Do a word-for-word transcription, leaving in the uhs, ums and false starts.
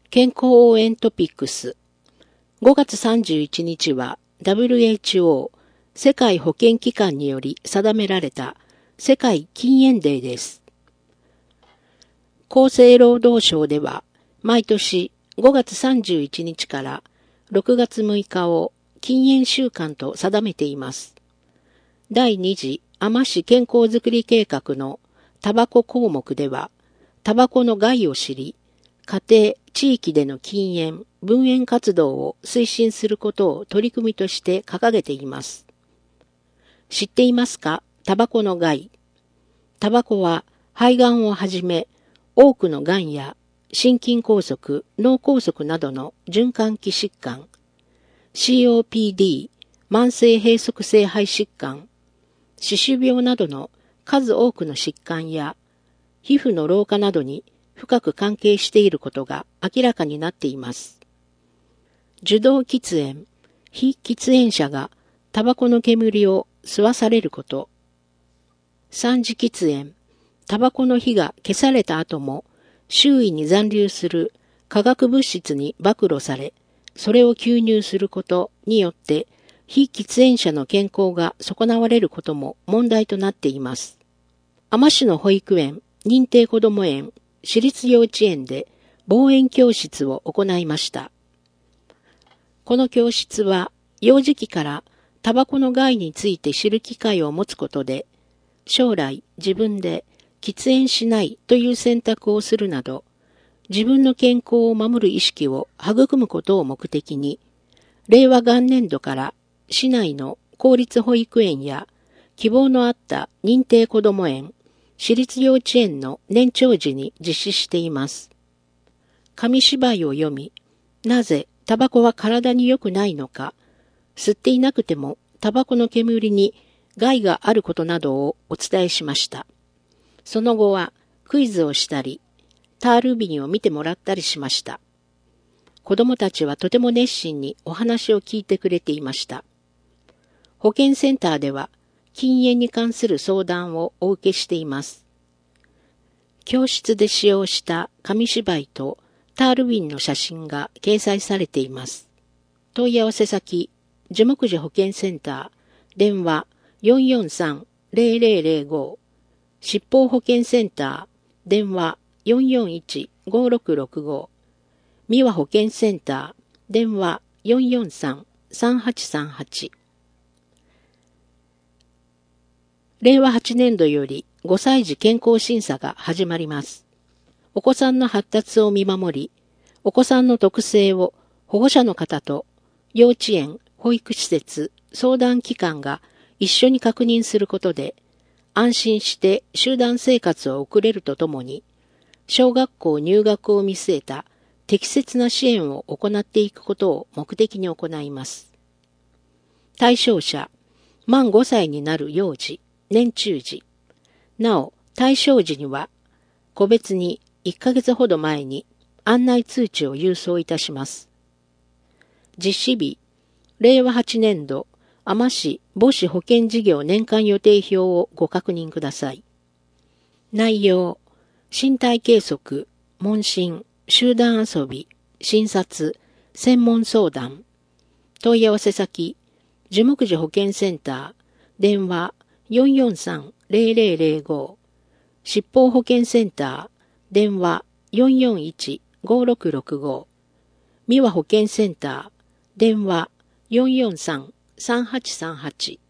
健康応援トピックス。ごがつさんじゅういちにちは ダブリューエイチオー 世界保健機関により定められた世界禁煙デーです。厚生労働省では毎年ごがつさんじゅういちにちからろくがつむいかを禁煙週間と定めています。だいに次海士市健康づくり計画のタバコ項目では、タバコの害を知り、家庭、地域での禁煙、分煙活動を推進することを取り組みとして掲げています。知っていますか？タバコの害。タバコは肺がんをはじめ、多くのがんや心筋梗塞、脳梗塞などの循環器疾患、シーオーピーディー、慢性閉塞性肺疾患、歯周病などの数多くの疾患や、皮膚の老化などに深く関係していることが明らかになっています。受動喫煙、非喫煙者がタバコの煙を吸わされること。三次喫煙、タバコの火が消された後も周囲に残留する化学物質に暴露され、それを吸入することによって非喫煙者の健康が損なわれることも問題となっています。海士市の保育園、認定こども園、私立幼稚園で防煙教室を行いました。この教室は幼児期からタバコの害について知る機会を持つことで、将来自分で喫煙しないという選択をするなど、自分の健康を守る意識を育むことを目的に、令和元年度から市内の公立保育園や希望のあった認定こども園、私立幼稚園の年長時に実施しています。紙芝居を読み、なぜタバコは体に良くないのか、吸っていなくてもタバコの煙に害があることなどをお伝えしました。その後はクイズをしたり、タール瓶を見てもらったりしました。子供たちはとても熱心にお話を聞いてくれていました。保健センターでは禁煙に関する相談をお受けしています。教室で使用した紙芝居とタール瓶の写真が掲載されています。問い合わせ先、樹木寺保健センター、電話 よんよんさん ゼロゼロゼロご、疾病保健センター、電話 よんよんいち ごろくろくご、三輪保健センター、電話 よんよんさん さんはちさんはち。れいわはちねんどよりごさい児健康審査が始まります。お子さんの発達を見守り、お子さんの特性を保護者の方と幼稚園、保育施設、相談機関が一緒に確認することで、安心して集団生活を送れるとともに、小学校入学を見据えた適切な支援を行っていくことを目的に行います。対象者、満ごさいになる幼児、年中児。なお、対象児には、個別にいっかげつほど前に案内通知を郵送いたします。実施日、れいわはちねんど、海士市母子保健事業年間予定表をご確認ください。内容、身体計測、問診、集団遊び、診察、専門相談。問い合わせ先、樹木寺保健センター、電話よんよんさん ゼロゼロゼロご、疾病保健センター、電話よんよんいち ごろくろくご、三輪保健センター、電話よんよんさん さんはちさんはち。